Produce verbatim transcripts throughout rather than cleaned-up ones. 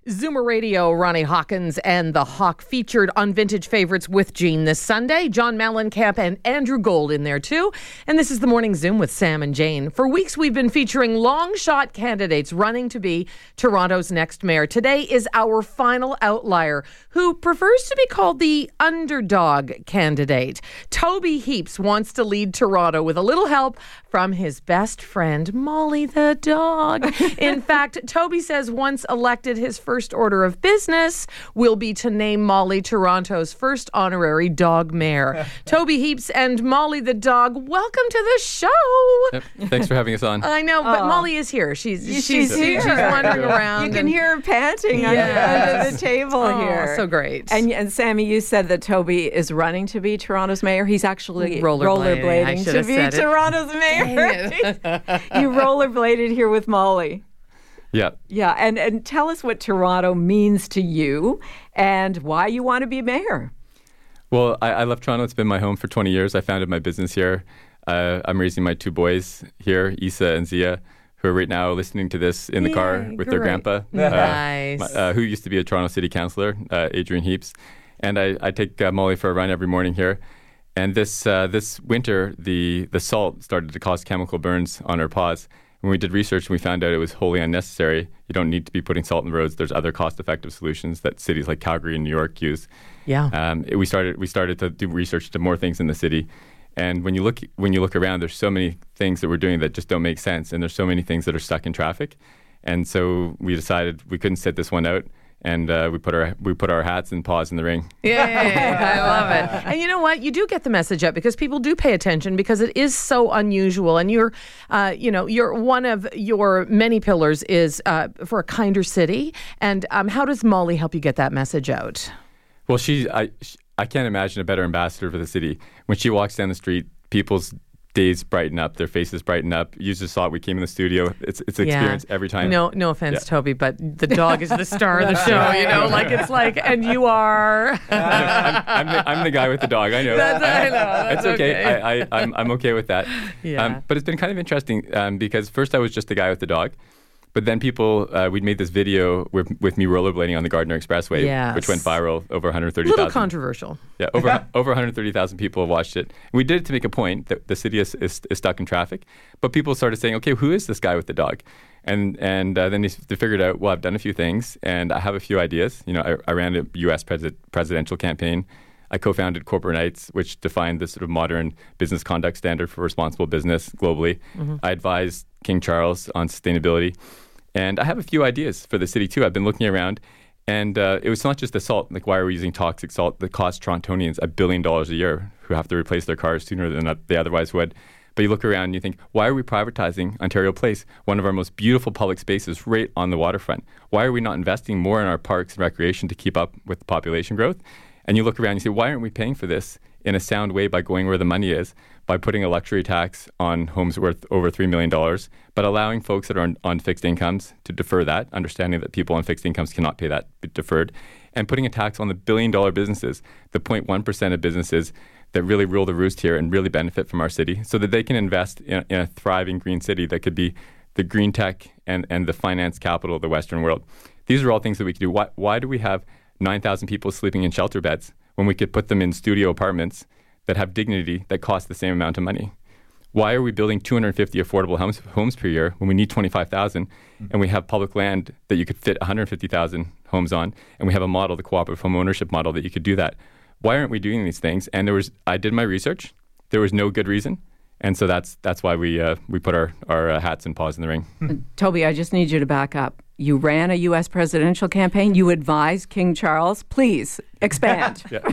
Zoomer Radio, Ronnie Hawkins and the Hawk featured on Vintage Favorites with Gene this Sunday. John Mellencamp and Andrew Gold in there too. And this is the Morning Zoom with Sam and Jane. For weeks we've been featuring long shot candidates running to be Toronto's next mayor. Today is our final outlier who prefers to be called the underdog candidate. Toby Heaps wants to lead Toronto with a little help from his best friend, Molly the dog. In fact, Toby says once elected, his first order of business will be to name Molly Toronto's first honorary dog mayor. Toby Heaps and Molly the dog, welcome to the show. Yep. Thanks for having us on. I know, but Oh. Molly is here. She's she's, She's here. she's wandering around. You can and- hear her panting under, Yes. under the table Oh, here. so great. And, and Sammy, you said that Toby is running to be Toronto's mayor. He's actually Rollerblading. I rollerblading should to have be said it. Toronto's mayor. You rollerbladed here with Molly. Yeah. Yeah, and, and tell us what Toronto means to you and why you want to be mayor. Well, I, I love Toronto. It's been my home for twenty years. I founded my business here. Uh, I'm raising my two boys here, Isa and Zia, who are right now listening to this in the Yay, car with their great. grandpa, Nice. uh, my- uh, who used to be a Toronto City Councillor, uh, Adrian Heaps. And I, I take uh, Molly for a run every morning here. And this uh, this winter, the, the salt started to cause chemical burns on our paws. When we did research, we found out it was wholly unnecessary. You don't need to be putting salt in the roads. There's other cost-effective solutions that cities like Calgary and New York use. Yeah. Um, it- we started we started to do research to more things in the city, and when you look when you look around, there's so many things that we're doing that just don't make sense, and there's so many things that are stuck in traffic, and so we decided we couldn't sit this one out, and uh, we put our we put our hats and paws in the ring. Yay, I love it. And you know what? You do get the message out because people do pay attention because it is so unusual. And you're, uh, you know, you're one of your many pillars is uh, for a kinder city. And um, how does Molly help you get that message out? Well, she I she, I can't imagine a better ambassador for the city. When she walks down the street, people's days brighten up, their faces brighten up. You just saw it. We came in the studio. It's it's an Yeah. experience every time. No, no offense, Yeah. Toby, but the dog is the star of the show. You know, like it's like, and you are. I'm, I'm, the, I'm the guy with the dog. I know. That's- I know, that's it's okay. okay. I, I, I'm, I'm okay with that. Yeah. Um, but it's been kind of interesting um, because first I was just the guy with the dog. But then people, uh, we'd made this video with, with me rollerblading on the Gardiner Expressway, Yes. which went viral, over one hundred thirty A little thousand. controversial. Yeah, over over one hundred thirty thousand people have watched it. We did it to make a point that the city is, is, is stuck in traffic. But people started saying, okay, who is this guy with the dog? And and uh, then they, they figured out, well, I've done a few things, and I have a few ideas. You know, I, I ran a U S pres- presidential campaign. I co-founded Corporate Knights, which defined the sort of modern business conduct standard for responsible business globally. Mm-hmm. I advised King Charles on sustainability. And I have a few ideas for the city, too. I've been looking around, and uh, it was not just the salt. Like, why are we using toxic salt that costs Torontonians a billion dollars a year who have to replace their cars sooner than they otherwise would? But you look around and you think, why are we privatizing Ontario Place, one of our most beautiful public spaces right on the waterfront? Why are we not investing more in our parks and recreation to keep up with the population growth? And you look around and you say, why aren't we paying for this in a sound way by going where the money is, by putting a luxury tax on homes worth over three million dollars, but allowing folks that are on, on fixed incomes to defer that, understanding that people on fixed incomes cannot pay that deferred, and putting a tax on the billion-dollar businesses, the zero point one percent of businesses that really rule the roost here and really benefit from our city, so that they can invest in, in a thriving green city that could be the green tech and, and the finance capital of the Western world. These are all things that we could do. Why, why do we have nine thousand people sleeping in shelter beds when we could put them in studio apartments that have dignity that cost the same amount of money? Why are we building two hundred fifty affordable homes, homes per year when we need twenty-five thousand, mm-hmm. and we have public land that you could fit one hundred fifty thousand homes on, and we have a model, the cooperative home ownership model, that you could do that? Why aren't we doing these things? And there was, I did my research. There was no good reason, and so that's that's why we uh, we put our our uh, hats and paws in the ring. Toby, I just need you to back up. You ran a U S presidential campaign. You advised King Charles. Please expand. Yeah.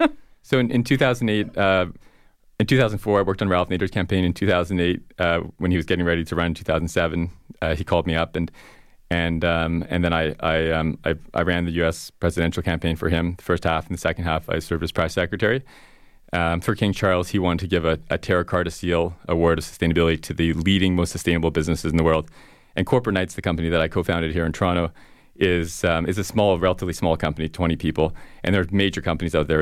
So in, in two thousand eight, uh, in two thousand four, I worked on Ralph Nader's campaign. In two thousand eight, uh, when he was getting ready to run in two thousand seven, uh, he called me up, and and um, and then I I, um, I I ran the U S presidential campaign for him. The first half, and the second half, I served as press secretary. Um, for King Charles, he wanted to give a, a Terra Carta Seal Award of Sustainability to the leading, most sustainable businesses in the world. And Corporate Knights, the company that I co-founded here in Toronto, is um, is a small, relatively small company, twenty people. And there are major companies out there that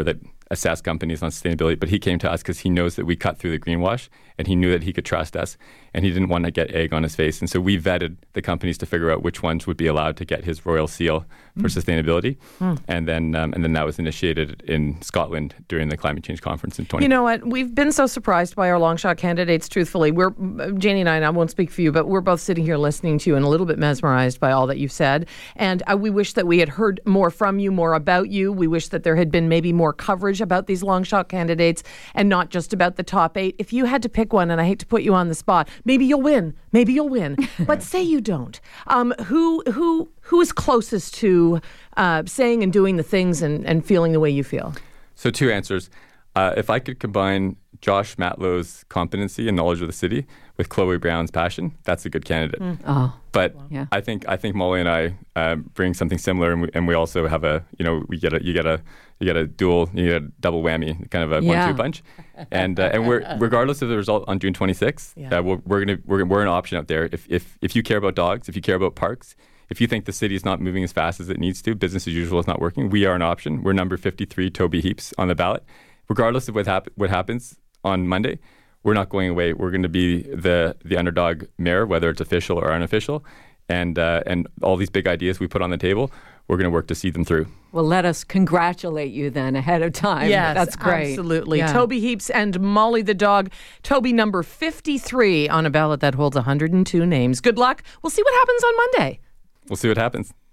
assess companies on sustainability, but he came to us because he knows that we cut through the greenwash, and he knew that he could trust us, and he didn't want to get egg on his face. And so we vetted the companies to figure out which ones would be allowed to get his royal seal for mm. sustainability, mm. and then um, and then that was initiated in Scotland during the climate change conference in twenty. You know what? We've been so surprised by our long shot candidates. Truthfully, we're Janie and I. And I won't speak for you, but we're both sitting here listening to you and a little bit mesmerized by all that you've said. And uh, we wish that we had heard more from you, more about you. We wish that there had been maybe more coverage about these long shot candidates and not just about the top eight. If you had to pick one, and I hate to put you on the spot, maybe you'll win. Maybe you'll win. But say you don't. Um, who who who is closest to uh, saying and doing the things and, and feeling the way you feel? So two answers. Uh, if I could combine Josh Matlow's competency and knowledge of the city with Chloe Brown's passion, that's a good candidate. Mm. Oh, but yeah. I think I think Molly and I uh, bring something similar, and we, and we also have a you know we get a you get a you get a dual you get a double whammy, kind of a yeah. one-two punch, and uh, and we're regardless of the result on June twenty-sixth, yeah. uh, we're, we're gonna we're we're an option out there. If if if you care about dogs, if you care about parks. If you think the city is not moving as fast as it needs to, business as usual is not working, we are an option. We're number fifty-three, Toby Heaps, on the ballot. Regardless of what, hap- what happens on Monday, we're not going away. We're going to be the the underdog mayor, whether it's official or unofficial. And uh, and all these big ideas we put on the table, we're going to work to see them through. Well, let us congratulate you then ahead of time. Yes, that's great. Absolutely. Yeah. Toby Heaps and Molly the dog. Toby number fifty-three on a ballot that holds one hundred two names. Good luck. We'll see what happens on Monday. We'll see what happens.